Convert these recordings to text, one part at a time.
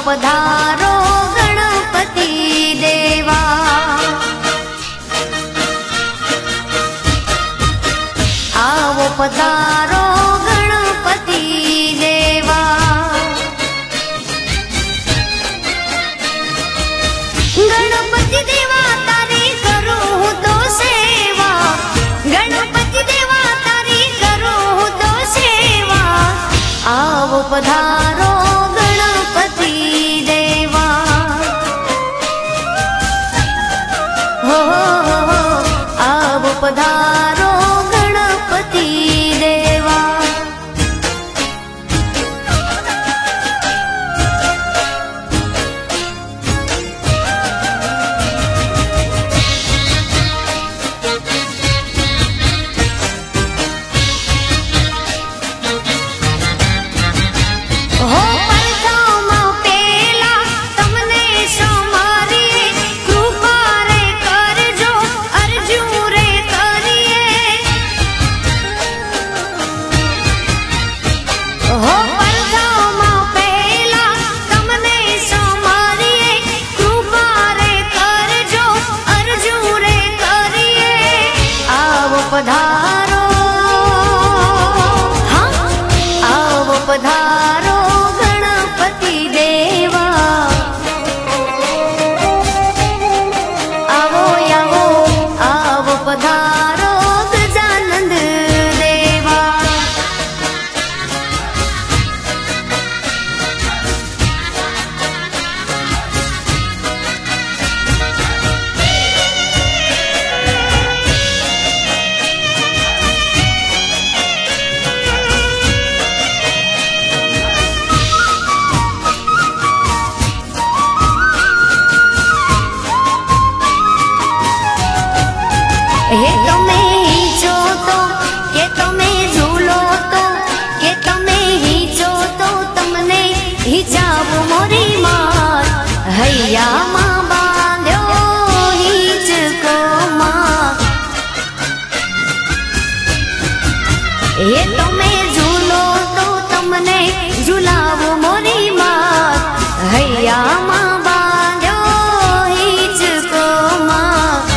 पधारो गणपति देवा। आवो पधारो गणपति देवा। गणपति देवा तारी करूं तो सेवा। गणपति देवा तारी करूं तो सेवा। आवो पधारो गणपति देवा। हो आवो पधारो गणपति देवा। हो प्रथम पेला तमने समारिए कृपा रे करजो अर्जू रे करिए। हो प्रथम पेला तमने समारिए कृपा रे करजो अर्जू रे करिए। आवो पधारो हाँ आवो पधारो गणपति देवा। आवो आवो आवो पधारो गजानंद देवा। हे તમે હિંચો તો કે તમે ઝૂલો તો કે તમે હિંચો તો તમને હિંચાવું મોરી માત। હૈયામાં બાંધ્યો હિંચકો માત। हे તમે ઝૂલો તો તમને ઝૂલાવું મોરી માત। હૈયામાં બાંધ્યો હિંચકો માત।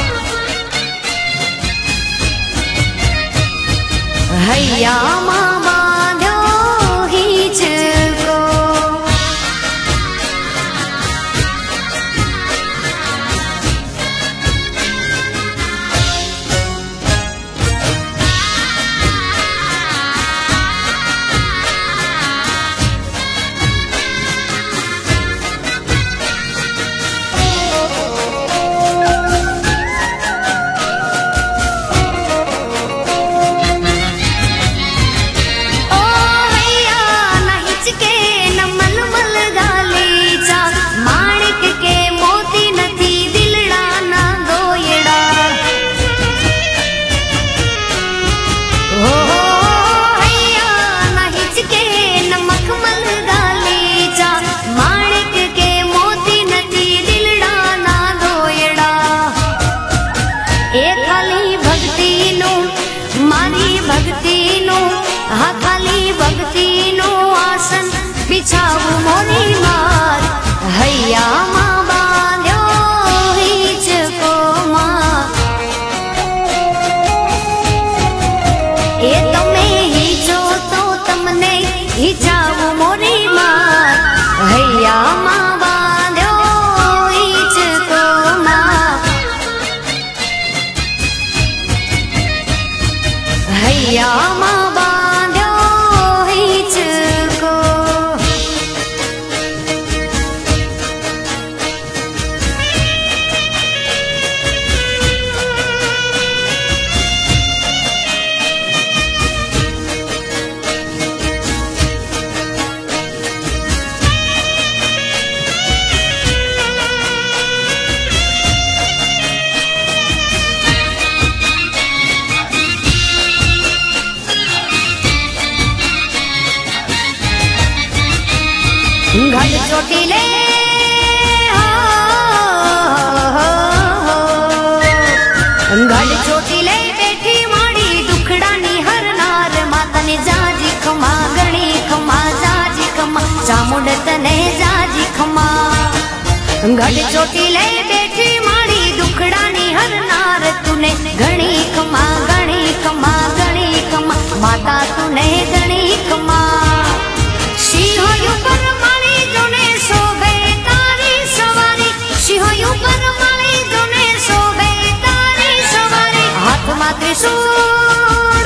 હૈયામાં બાંધ્યો હિંચકો। ओ हैया ना हिचके न मलमल गालीचा। माणिक के मोती नथी दिलड़ा ना दोयड़ा। ओ हैया ना हिचके न मखमल गालीचा। माणिक के मोती नथी दिलड़ा ना दोयड़ा। ए खाली भक्ति नो मारी भक्ति नो हाँ खाली भक्ति नो आसन बिछाવું मोरी मात। હૈયામાં બાંધ્યો હિંચકો માત। એ તમે હિંચો તો તમને હિંચાવું મોરી માત। હૈયામાં બાંધ્યો હિંચકો માત। હૈયામાં બાંધ્યો હિંચકો। घट चोटीले घट चोटीले बैठी माड़ी दुखड़ा नी हर नार। माता ने जाजी खमा गणी खमा जाजी खमा चामुंड तने जाजी खमा। ગઢ ચોટી લઈ બેઠી મારી દુખડાની હરનાર તુને ઘણી ખમા ઘણી ખમા ઘણી ખમા માતા તુને ઘણી ખમા સિંહો ઉપર મારી જોને શોભે તારી સવારી સિંહો ઉપર મારી જોને શોભે તારી સવારી હાથમાં ત્રિશૂળ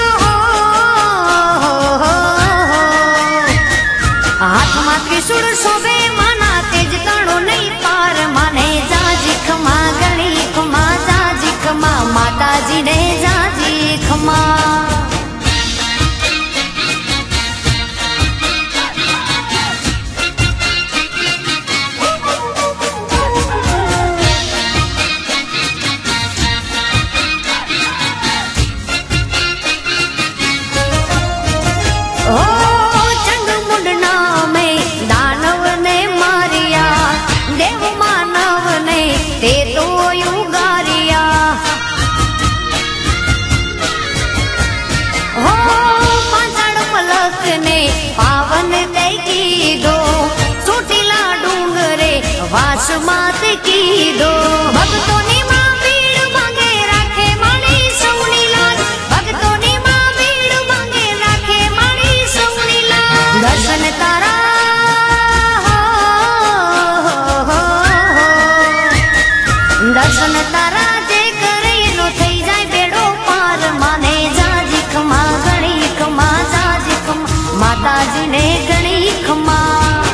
હાથમાં ત્રિશૂળ શોભે માના તેજ તણો નહીં પાર માને જાજી ખમા ગણી ખમા જાજી ખમા માતાજીને જાજી ખમા વાસમાત કીધો ભક્તોની માં ભીડ માંગે રાખે મારી સૌની લાજ ભક્તોની માં ભીડ માંગે રાખે મારી સૌની લાજ દર્શન તારા દર્શન તારા જે કરે એનો થઈ જાય બેડો પાર માને જાજી ખમા ઘણી ખમા જાજી ખમા માતાજીને ઘણી ખમા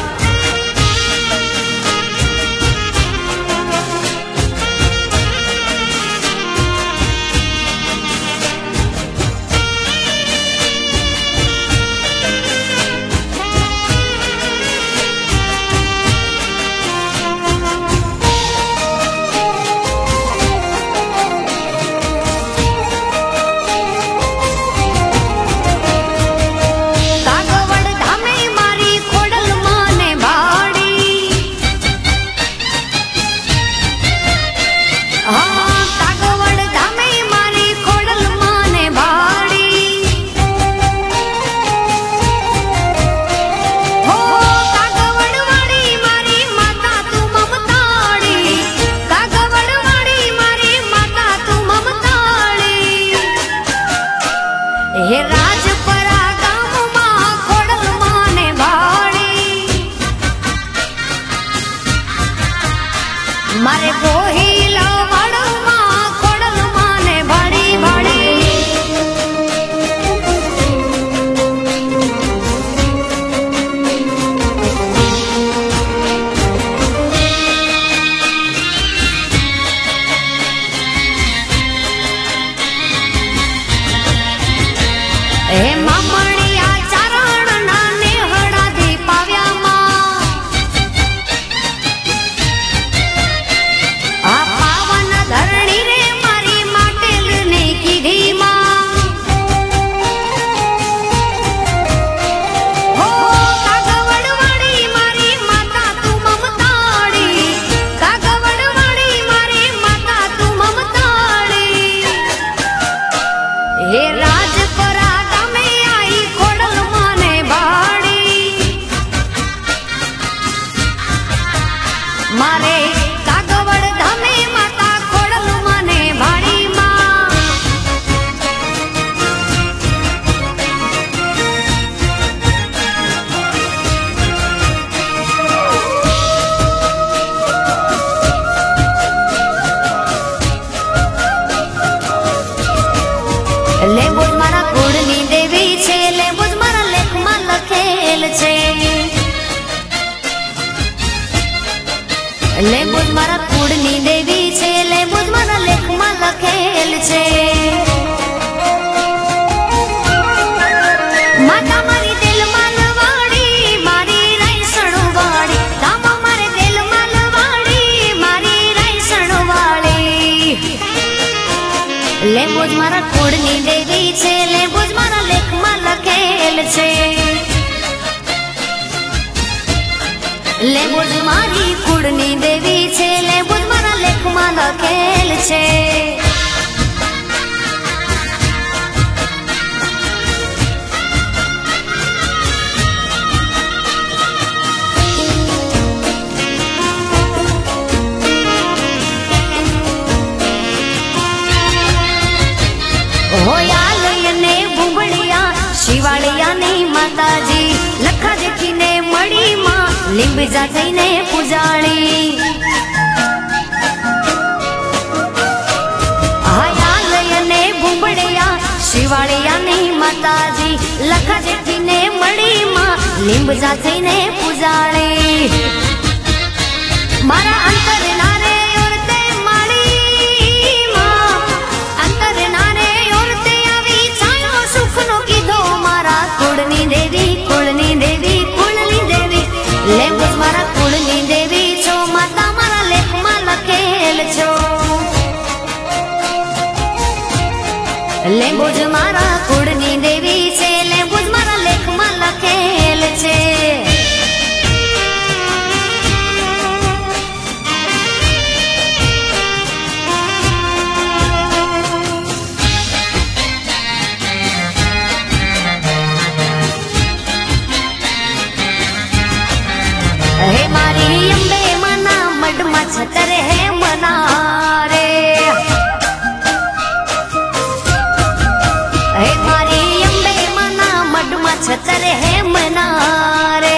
મારે કોહિલા વાડમાં ખોડલ માને ભાડી ભાડી હે મામણિયા ચારણ ના નેહડા દી પાવ્યામાં મારે કાગવડ ધામે માતા ખોડલ મને ભાડી માં લેબુજ મારા કુળની દેવી છે લેબુજ મારા લેખમાં લખેલ છે લેબુજ મારા કુળની દેવી છે લેબુજ મારા લેખમાં લખેલ છે માતા મારી દિલમાં લવાડી મારી રાયસણ વાળી રામા મારે દિલમાં લવાડી મારી રાયસણ વાળી લેબુજ મારા કુળની દેવી છે લેબુજ મારા લેખમાં લખેલ છે લેબુજ મારી કુળની દેવી છે લેબુજ મારા લેખમાં લખેલ છે લીંબજા થઈને પૂજાળી હાયાલયને ભૂંબડિયા શિવાળિયાની માતાજી લખા જેઠીને મળી માં લીંબજા થઈને પૂજાળી મારા અંતર નારે ઓરતે માળી માં અંતર નારે ઓરતે આવી છાયો સુખનો કીધો મારા કુળની દેવી કુળની દેવી કુળની દેવી લેંબુજ મારા કુળની દેવી છો માતા મારા લેખમાં લખેલ છો લેંબુજ મારા કુળની દેવી છે લેંબુજ મારા લેખમાં લખેલ છે હે મારી અંબે મના મઢમાં છતર હે મના રે હે મારી અંબે મના મઢમાં છતર હે મના રે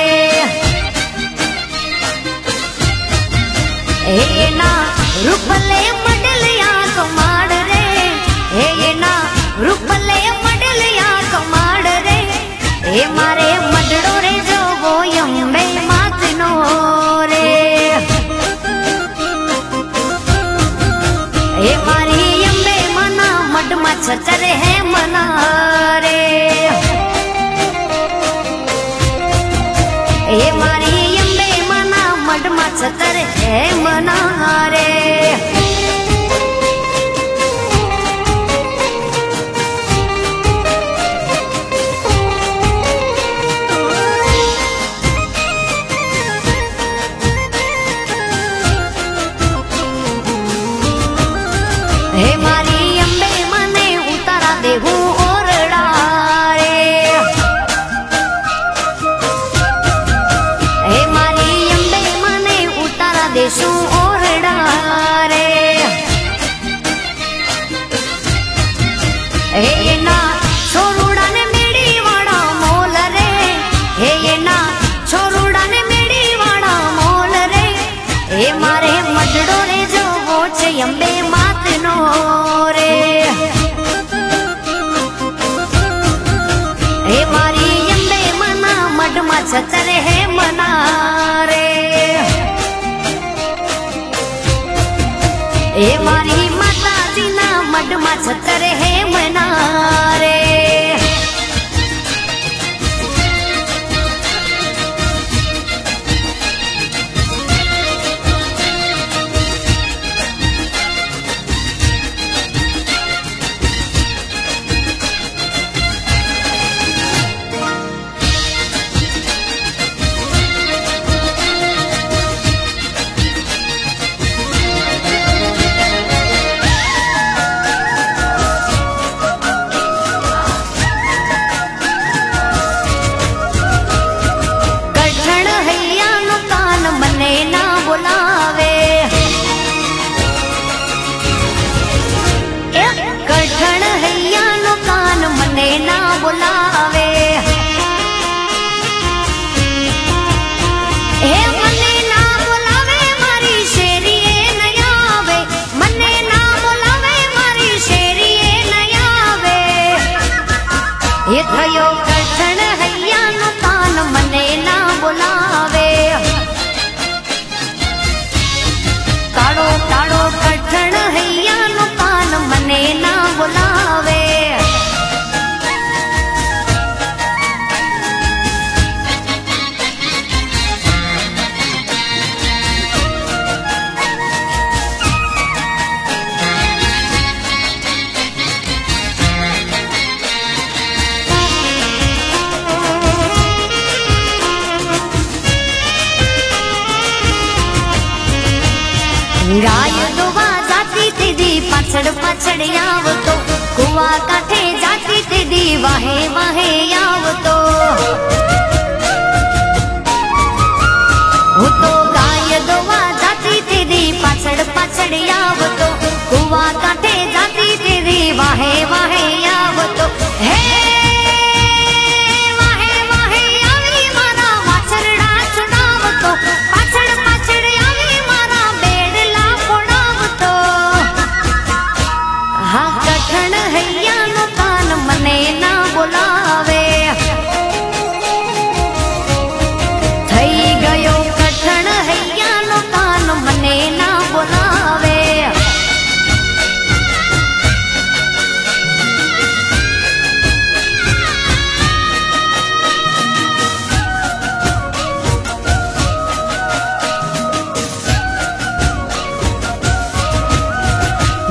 હે એના રૂપલે મડલિયા કમાડ રે હે એના રૂપલે મડલિયા કમાડ રે હે મારે મડડો રે જોવો અંબે માતનો રે હે મારી અંબે મના મઢમાં છતર હે મના રે હે મારી અંબે મના મઢમાં છતર હે મના રે હે મારી અંબે મને ઉતારા દેવું ઓરડા રે હે મારી અંબે મને ઉતારા દેશું ઓરડા રે હે એના છોરુડાને મેળી વાળા મોલ રે હે એના છોરુડાને મેળી વાળા મોલ રે હે મારે મડડો રે જોવો છે અંબે માતનો રે હે મારી અંબે મના મઢમાં છતર હે મના રે હે મારી માતાજીના મઢમાં છતર હે મના રે ગાય દોવા જાતી તેદી પાછળ પાછળ આવતો કુવા કાંઠે જાતી તેદી વાહે વાહે આવતો હું તો ગાય દોવા જાતી તેદી પાછળ પાછળ આવતો કુવા કાંઠે જાતી તેદી વાહે વાહે આવતો હે વાહે વાહે આવી મારા વાછરડા ચડાવતો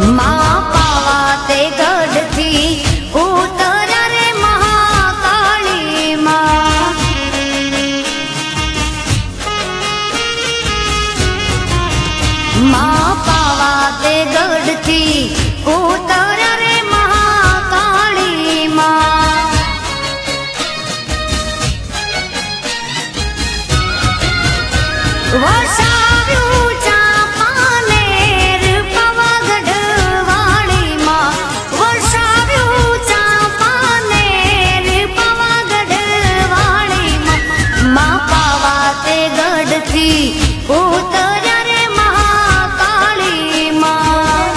માં પાવા તે ગઢથી ઉતર્યા રે મહાકાળી માં. માં પાવા તે ગઢથી ઉતર્યા રે મહાકાળી માં. વસાવ્યું ચાંપાનેર પાવાગઢ વાળી માં. વસાવ્યું ચાંપાનેર પાવાગઢ વાળી માં. માં પાવા તે ગઢથી ઉતર્યા રે મહાકાળી માં.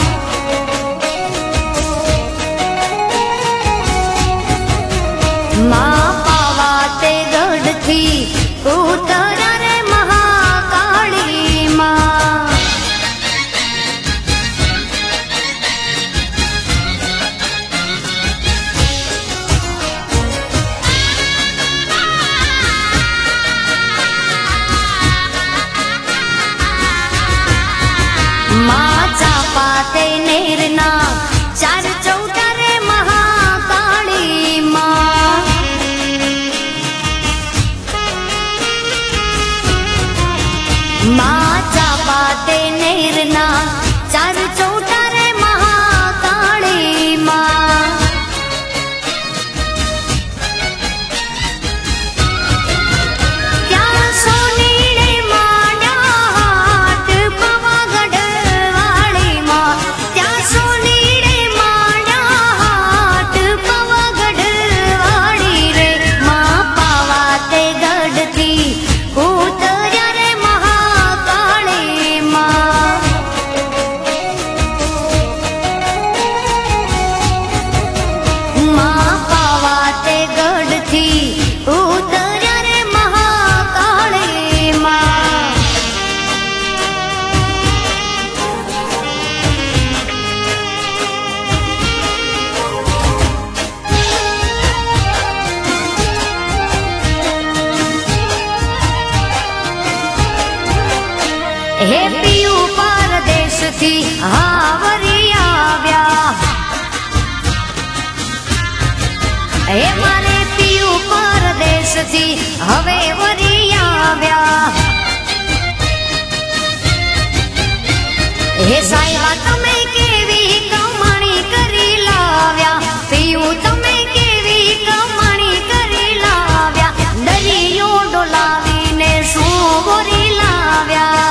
માં પાવા તે ગઢથી ઉતર્યા રે મહાકાળી માં. માં ચાપા તે નેરના ચાર ચૌટા રે મહાકાળી માં. માં ચાપા તે નેરના ચાર ચૌટા રે મહાકાળી માં. ત્યાં સોનીડે માંડ્યા હાથ પાવાગઢ વાળી માં. ત્યાં સોનીડે માંડ્યા હાથ પાવાગઢ વાળી રે. માં પાવા તે ગઢથી ઉતર્યા રે મહાકાળી માં. માં પાવા તે ગઢથી ઉતર્યા રે મહાકાળી માં. હે પિયું પરદેશથી હાવરી આવ્યા. હે મારે પિયું પરદેશથી હવે વરી આવ્યા. હે સાહેબા તમે કેવી કમાણી કરી લાવ્યા. પિયું તમે કેવી કમાણી કરી લાવ્યા. દરિયો ડોલાવીને શું વરી લાવ્યા.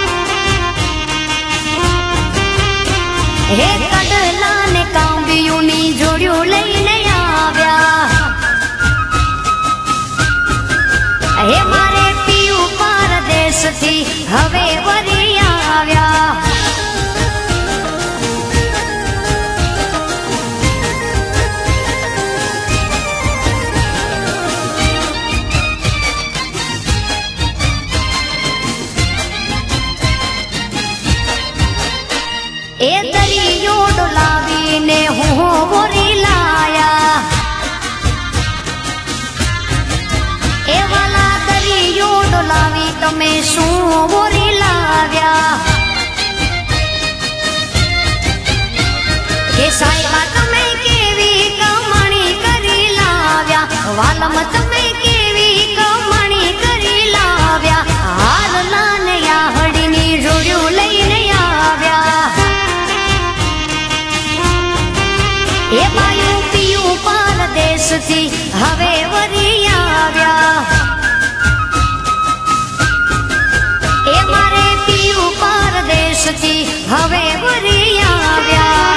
હે કડલા ને કાંબિયુંની જોડિયું લઈને આવ્યા. હે મારે પિયું પરદેશથી હવે વરી આવ્યા. એ દરિયો ડોલાવીને હું વરી લાયા. એ વાલા દરિયો ડોલાવી તમે શું વરી લાવ્યા. કે સાહેબા તમે કેવી કમાણી કરી લાવ્યા. વાલમ તમે કેવી કમાણી કરી લાવ્યા. હાલના ને યાહડીની જોડિયું લઈને આવ્યા. એ બાયું પિયું પરદેશથી હવે વરી આવ્યા. એ મારે પિયું પરદેશથી હવે વરી આવ્યા.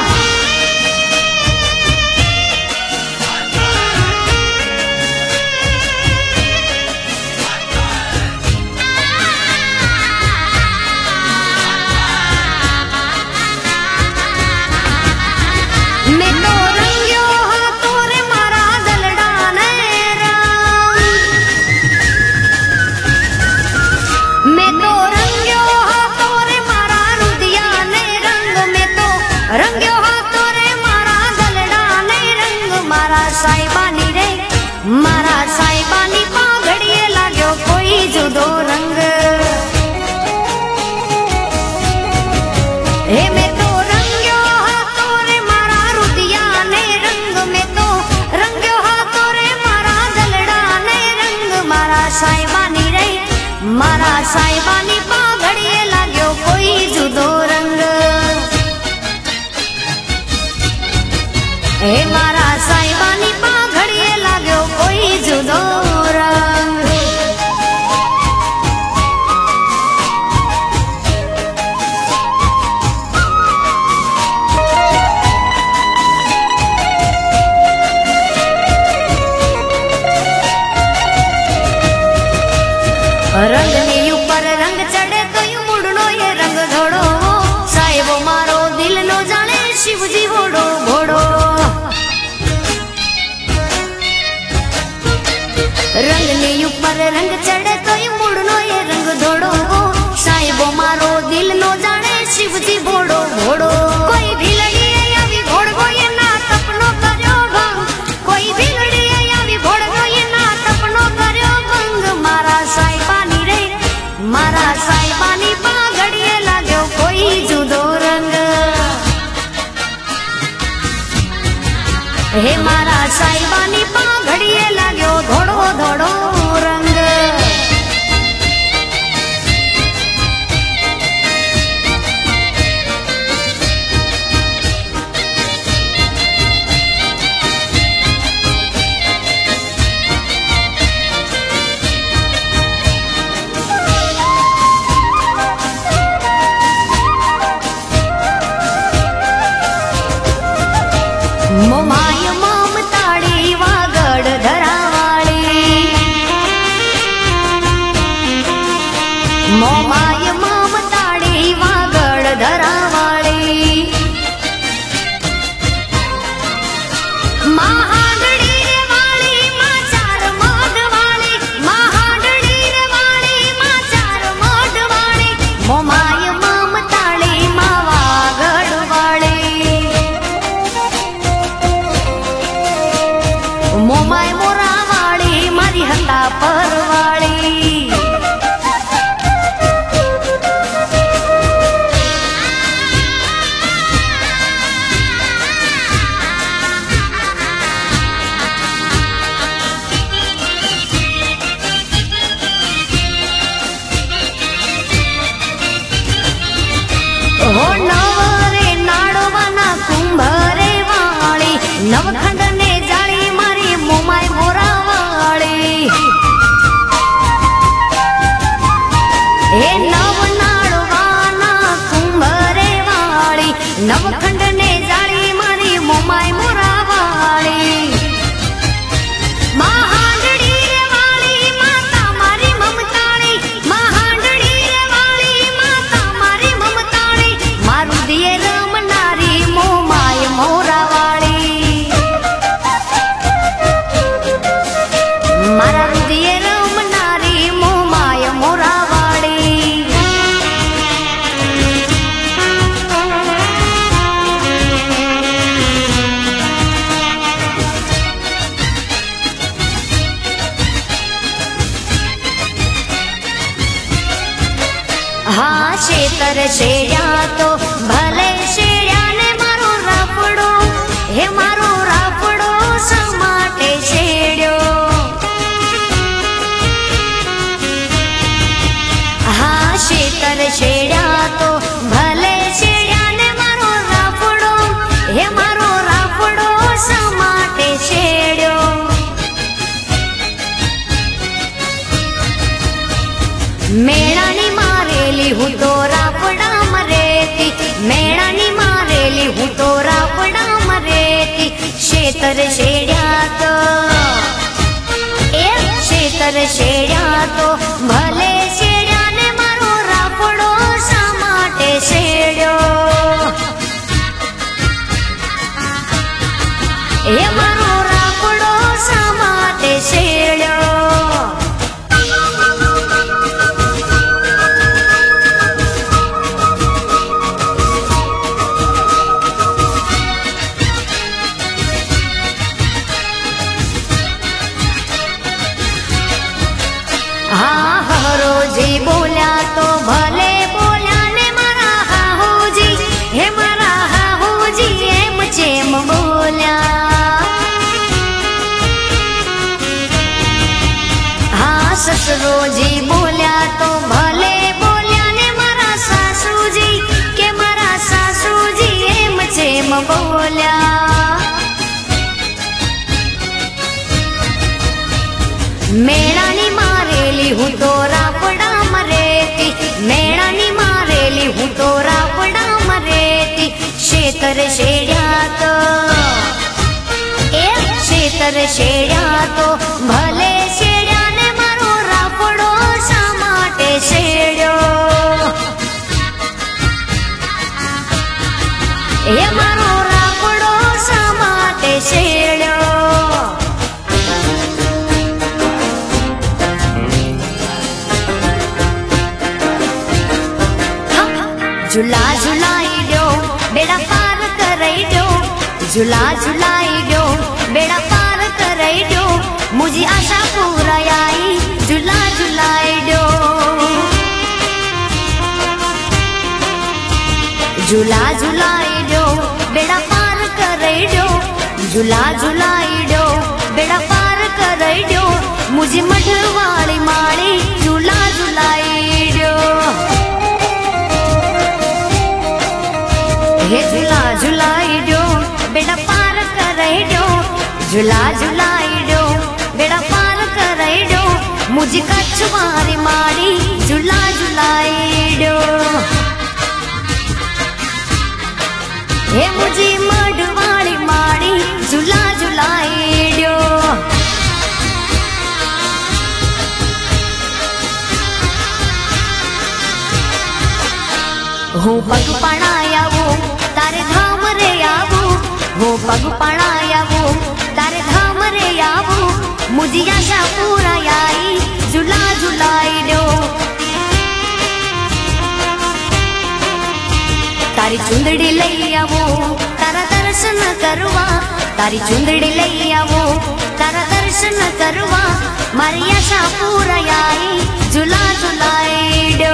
મેં તો રંગ્યો હતો રે મારા દલડાને રંગ. મેં તો રંગ્યો હતો રે મારા રુદિયા પછી ભોળો ભોળો કોઈ ભીલડીએ આવી ભોળવો એના તપનો કર્યો ભંગ કોઈ ભીલડીએ આવી ભોળવો એના તપનો કર્યો ભંગ મારા સાહેબાની રે મારા સાહેબાની પાઘડીએ લાગ્યો કોઈ જુદો રંગ હે મારા સાહેબાની પાઘડીએ લાગ્યો ધોળો ધોળો રંગ મોમાય મમતાળી વાગડ ધરાવાળી મોમાય મમતાળી વાગડ ધરાવાળી મહાડડી રે વાળી માં ચાર મોઢ વાળી મહાડડી રે વાળી માં ચાર મોઢ વાળી મોમાય મમતાળી માં વાગડ વાળી મોમાય મોરા વાળી મારી હતા પરવાળી હો નવરે નાડવાના કુંભરે વાળી નવખંડ ને જાળી મારી મોમાય મોરા વાળી હે નવ નાડવાના કુંભરે વાળી નવખંડ ને જાળી મારી મોમાય મોરા વાળી મહાડડી રે વાળી માતા મારી મમતાળી મહાડડી રે વાળી માતા મારી મમતાળી મારું દિયે રમનારી મોમાય મોરા વાળી મારા દિયે રમનારી મોમાય મોરા વાળી હા શેતર શેડ્યા તો ભલે શેડ્યા ને મારો રાફડો હે મારો રાફડો શા માટે શેડ્યો હા શેતર શેડ્યા તો ભલે શેડ્યા ને મારો રાફડો હે મારો રાફડો શા માટે શેડ્યો મેળાની મારેલી હું તો રાફડામાં રેતી મેળાની મારેલી હું તો રાફડામાં રેતી શેતર શેડ્યા તો એ શેતર શેડ્યા તો ભલે શેડ્યા ને મારો રાફડો શા માટે શેડ્યો એ મારો રાફડો શા માટે શેડ્યો હા હરોજી બોલ્યા તો ભલે બોલ્યા ને મારા હાહુજી હે મારા હાહુજી એમ જેમ બોલ્યા હા સસરોજી બોલ્યા તો ભલે બોલ્યા ને મારા સાસુજી કે મારા સાસુજી એમ જેમ બોલ્યા મેળાની મારેલી હું તો રાફડામાં રેતી મેળાની મારેલી હું તો રાફડામાં રેતી શેતર શેડ્યા તો એ શેતર શેડ્યા તો ભલે શેડ્યા ને મારો રાફડો શા માટે શેડ્યો એ મારો રાફડો શા માટે શેડ્યો झूला झुलाई दो बेड़ा पार कराई दो, झूला झुलाई दो बेड़ा पार कराई दो, मुझी आशा पूरा आई झूला झुलाई दो। झूला झुलाई दो बेड़ा पार कराई दो, झूला झुलाई दो बेड़ा पार कराई दो, मुझे मठवाड़ी माड़ी झूला झुलाई दो। हे झूला झुलाई दो बेड़ा पार कराई दो, झूला झुलाई दो बेड़ा पार कराई दो, मुझे कछवारी माड़ी झूला झुलाई दो। हे मुझे मढ़वाड़ी माड़ी झूला झुलाई दो। हूँ पग पड़ाया वो तारे धाम रे आवू, हूँ पग पड़ाया वो तारे धाम रे आवू, मुझी आशा पूरा आई झूला झुलाई दो। तारी चुंदड़ी लई आवो तारा दर्शन करवा, तारी चुंदड़ी लई आवो तारा दर्शन करवा, मारी आशा पूरा आई झूला झुलाई दो।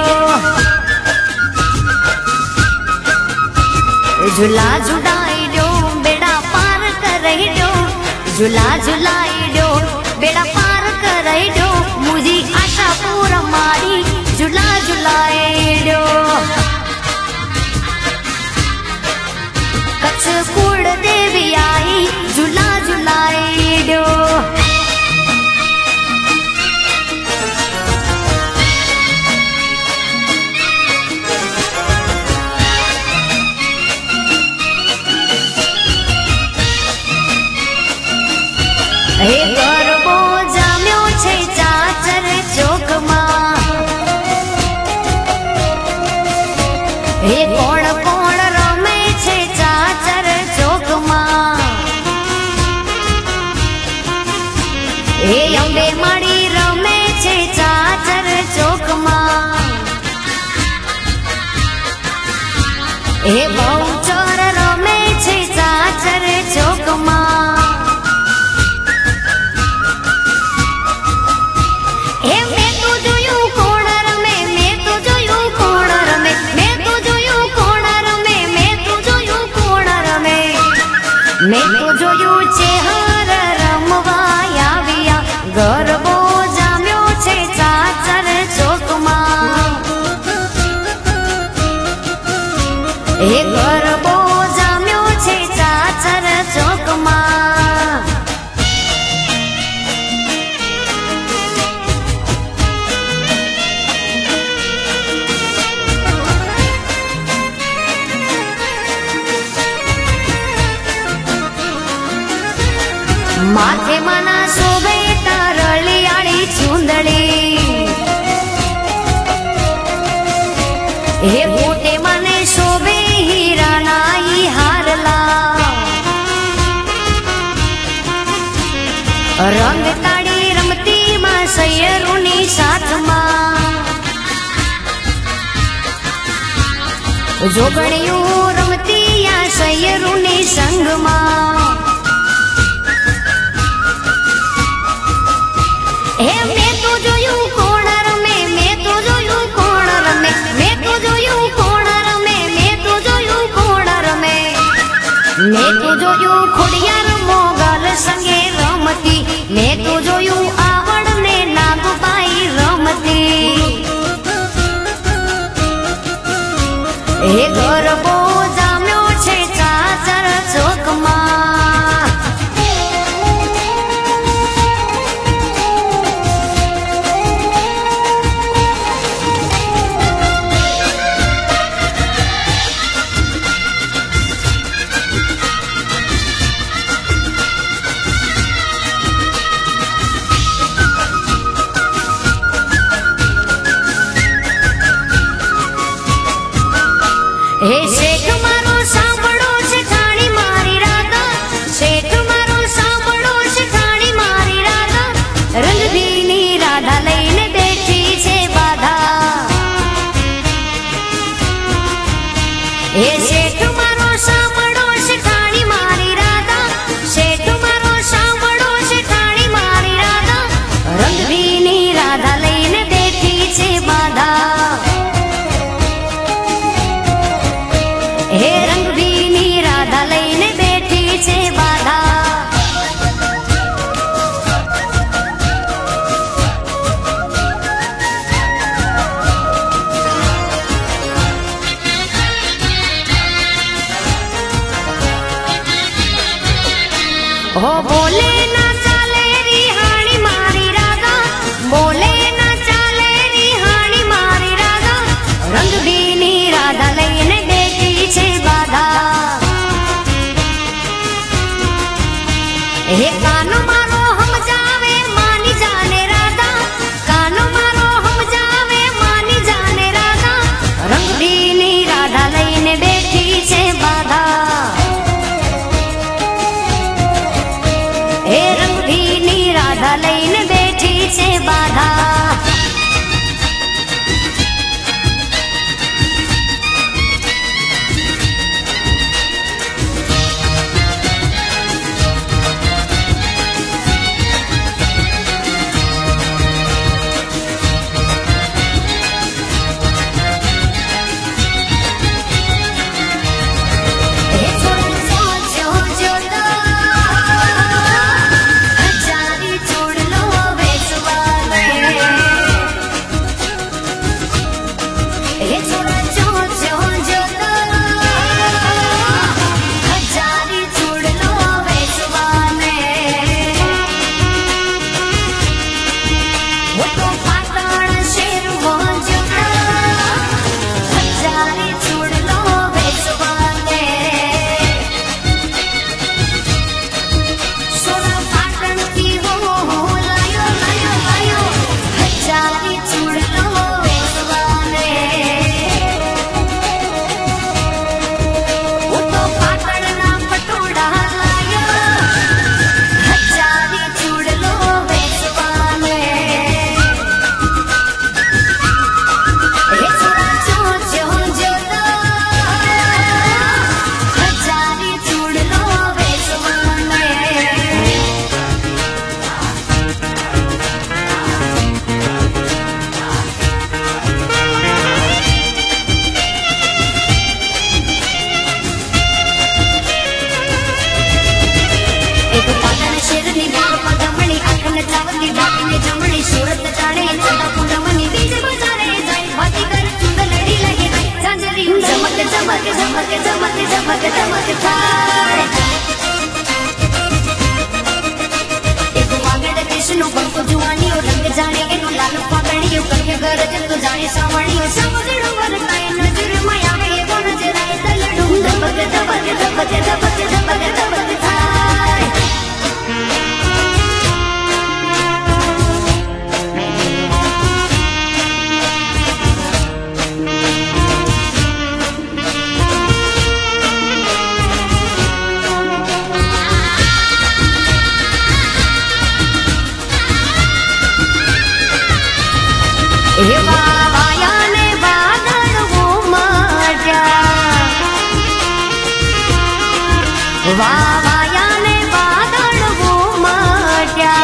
झूला झुलाई दो बेड़ा पार कराई दो, झूला झुलाई दो बेड़ा पार कराई दो, मुझी आशा पूरा मारी झूला झुलाई दो। कच्छ कुड़ देवी आई झूला झुलाई दो। हे गरबो जाम्यो छे चाचर चौक मां, हे कोण कोण रमे छे चाचर चौक मां, हे अंबे माड़ी रमे छे चाचर चौक मां, हे बहुचर रमे छे चाचर चौक मां। मैं तो जोयू चेहर रमवाय आविया, गरबो जाम्यो छे चाचर चौक मां। हे गरबो जाम्यो छे चाचर चौक मां। माथे मना शोभे तरलियाड़ी चुंदड़ी, हे मोटे मने शोभे हीरा नाई हारला, रंग ताड़ी रमती मां सैयरूनी साथ मां, जोगणियों रमती या सैयरूनी संग मां। हे मैं तो जोयू कोणर में, मैं तो जोयू कोणर में, मैं तो जोयू कोणर में, मैं तो जोयू कोणर में, मैं तो जोयू खुड़ियार मोगल संगे रमती, मैं तो जोयू आवड़ ने नागबाई रमती। हे गरबो जाम्यो छे चाचर चौक मां। हे शेख मारो सांभळो छे खाणी मारी राधा, शेख मारो सांभळो छे खाणी मारी राधा, रंगभीनी राधा लईने बैठी छे बाधा। हे सेठ मारो सामड़ो शिठाणी मारी राधा, सेठ मारो सामड़ो शिठाणी मारी राधा, रंगभीनी राधा लईने बेठी छे बाधा। हे रंगभीनी राधा लईने बेठी छे बाधा। ओ बोले ना चाले रिहाणी मारी राधा, बोले ना चाले रिहाणी मारी राधा, रंगभीनी राधा लईने बेठी छे बाधा। हे कानो मारो हम जावे मानी जाने राधा, कानो मारो हम जावे मानी जाने राधा, रंगभीनी राधा लईने बेठी छे बाधा। हे रंगभीनी राधा लईने बेठी छे बाधा। वावायाने बादल घुमट्या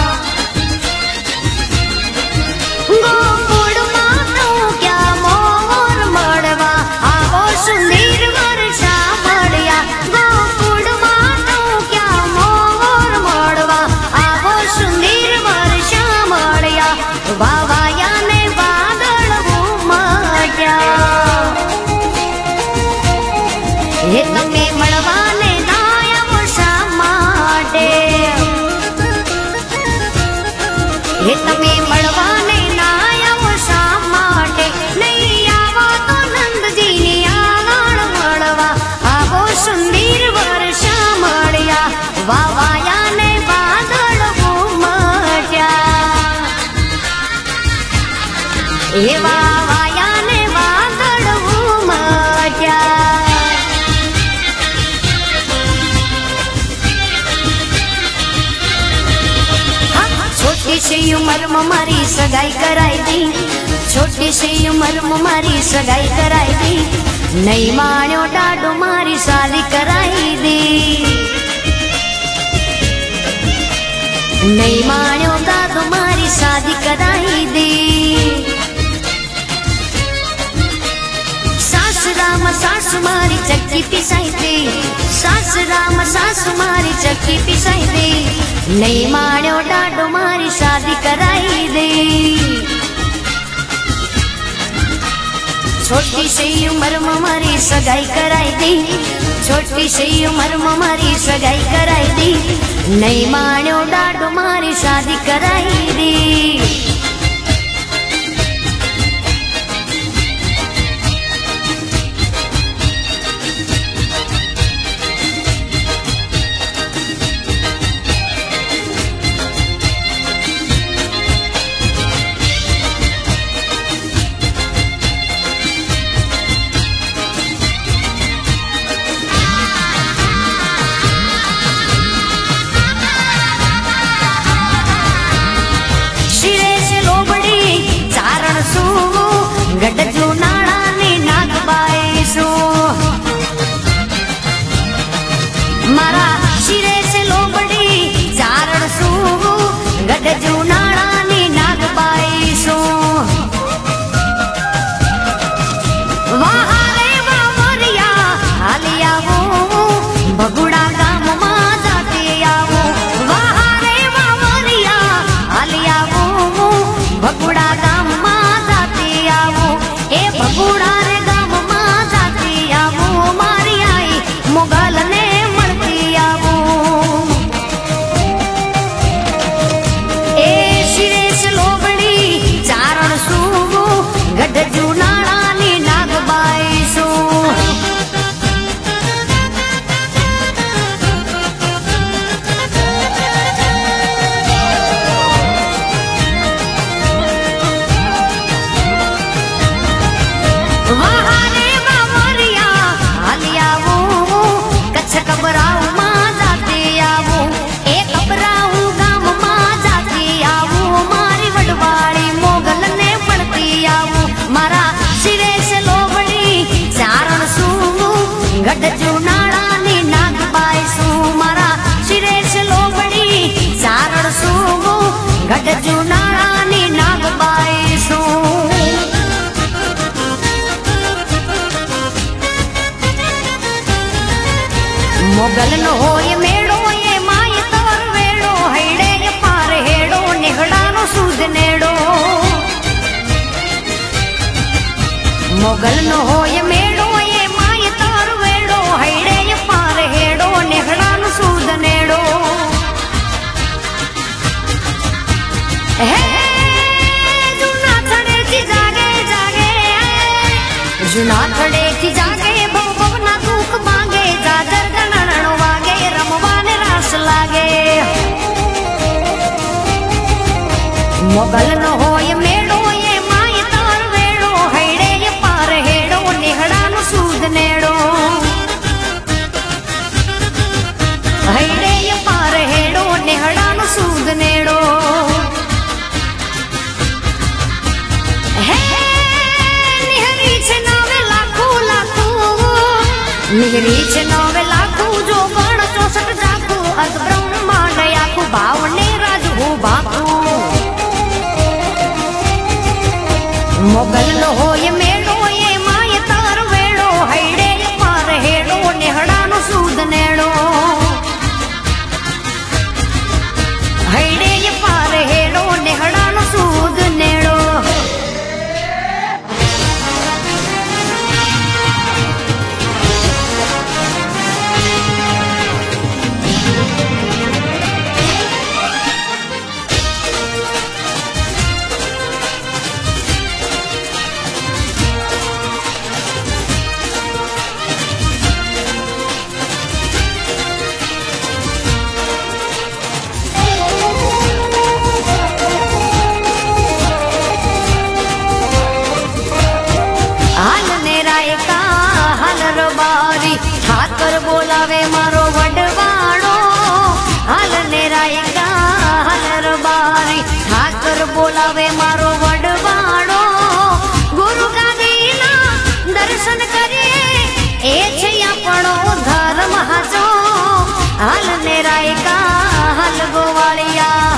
गोकुळમાં તો ક્યાં મોર મળવા આવો સુંદર વર્ષા મળ્યા गोकुळમાં તો ક્યાં મોર મળવા આવો સુંદર વર્ષા મળ્યા વાવાયાને બાદળ ઘુમટ્યા એ તમે મળવાને हे तमे मळवाने नायावो शा माटे नहीं आवो तो नंदजी नी आंगण मळवा आवो सुंदर वर्षा मळ्या वावायाने बादळ घुमट्या हे वावायाने बादळ घुमट्या छोटी सी उम्र में मारी सगाई कराई दी छोटी सी उम्र में मारी सगाई कराई दी नहीं माण्यो डाडो मारी शादी कराई दी। नहीं माण्यो दादो मारी शादी कराई दी। सासु राम सासु मारी चक्की पिसाई दी। सासु राम सासु मारी चक्की पिसाई दी। नहीं माण्यो डाडो मारी शादी कराई दी। छोटी सी उम्र में मारी सगाई कराई दी। छोटी सी उम्र में मारी सगाई कराई दी। नहीं माण्यो डाडो मारी शादी कराई दी। गडजू नाड़ा ने नागबाई सो मारा शिरे से लोबड़ी चारण सू। गडजू नाड़ा ने नागबाई सो वाहारे वावरिया हालिया वो भगुड़ा गाम मा जाते आवो। वाहारे वावरिया हालिया वो भगुड़ा गाम मा भगुड़ा रे गाम मा जाती आवो। मारी आई मोगल ने मरती आवो। ए शिरेश लोबड़ी चारण सू गडजू नाड़ा नी नागबाई सू। वाहारे वावरिया हालिया वो कच्छ कबराऊ मा जाते आवो। ए कबराऊ गाम मा जाते आवो। मारी वडवाड़ी मोगल ने पड़ती आवो। मारा सिरे से लोबड़ी चारण सू गडजू नाड़ा नी नागबाई सू। मारा सिरे से लोबड़ी चारण सू गडजू नाड़ा नी नागबाई सू। मोगल न होय मेड़ो ये माय तोर वेड़ो। हैड़े ये पार हेड़ो निगड़ा नो सूद नेड़ो। मोगल न होय मेड़ो ये माय तोर वेड़ो। हैड़े ये पार हेड़ो निगड़ा नो सूद नेड़ो। हे जुना थड़े की जागे जागे। जुना थड़े की जागे भव भवना दुख मांगे। जागर लागे मोगल न होय मेड़ो ये माय तार वेड़ो। हैड़े ये पार हेड़ो निहड़ा नु सूद नेड़ो। हैड़े ये पार हेड़ो निहड़ा नु सूद नेड़ो। हे निहरी छे नवे लाखू लाखू। निहरी छे नवे लाखू जो गण 64 जाखू। अर्ध ब्रह्मांड याकू भावने राजू बापू। मोगल न होय मेड़ो ये माय तार वेड़ो। हैड़े ये पार हेड़ो निहड़ा नु सूद नेड़ो। हैड़े ये पार हेड़ो निहड़ा नु सूद नेड़ो। ठाकर बोलावे मारो वडवाणो। हाल नेरायका हलर बारी ठाकर बोलावे मारो वडवाणो। गुरु का दीना दर्शन करे હાલ ને રાયકા હાલ ગોવાળિયા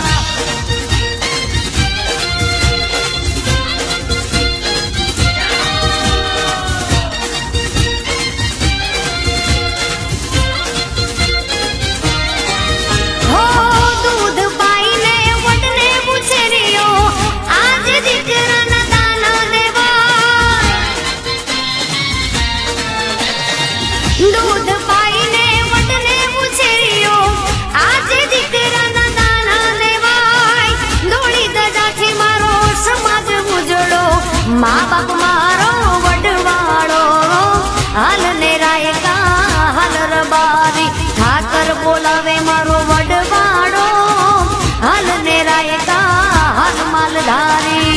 दूध पाईने वटने मुछेरियो आज दीकराना दाना देवाय दौड़ी दजाથી મારો સમાજ ઉજળો મા બાપ મારો વડવાળો હાલ ને રાયકા હાલ રબારી ઠાકર બોલાવે મારો વડવાળો હાલ ને રાયકા હાલ માલધારી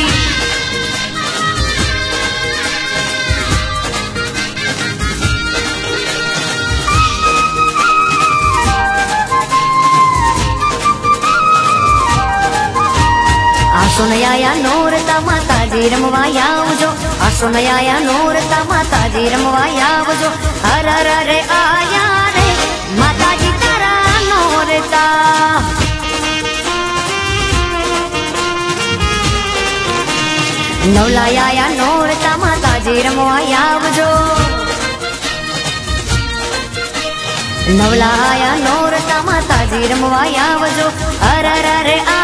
સોનયાયા નોરતા માતાજી રમવા આવજો આ સોનયાયા નોરતા માતાજી રમવા આવજો હર હર રે આયા રે માતાજી તારા નોરતા નવલાયા નોરતા માતાજી રમવા આવજો નવલાયા નોરતા માતાજી રમવા આવજો હર હર રે